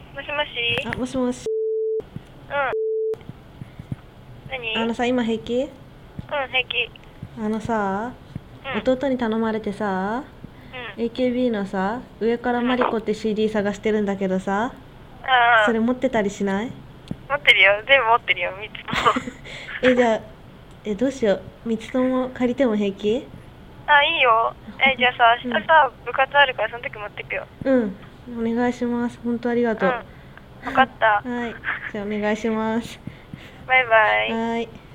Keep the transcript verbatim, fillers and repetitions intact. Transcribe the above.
もしもし。 あ、もしもし。 うん。何？ あのさ、今平気？ うん、平気。 あのさ、 うん。 弟に頼まれてさ、 うん。 エーケービー のさ、上からマリコって シーディー 探してるんだけどさ、 ああ、 それ持ってたりしない？ 持ってるよ。全部持ってるよ、みっつとも。 え、じゃあ、え、どうしよう。みっつとも借りても平気？ あ、いいよ。え、じゃあさ、 うん。 明日さ、部活あるからその時持ってくよ。 うん。お願いします。本当ありがとう。 うん。わかった。 はい。じゃあお願いします。 バイバイ。 はい。